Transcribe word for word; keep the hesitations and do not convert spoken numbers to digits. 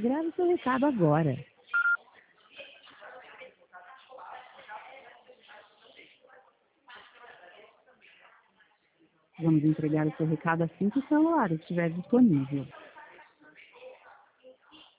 Grave seu recado agora. Vamos entregar o seu recado assim que o celular estiver disponível.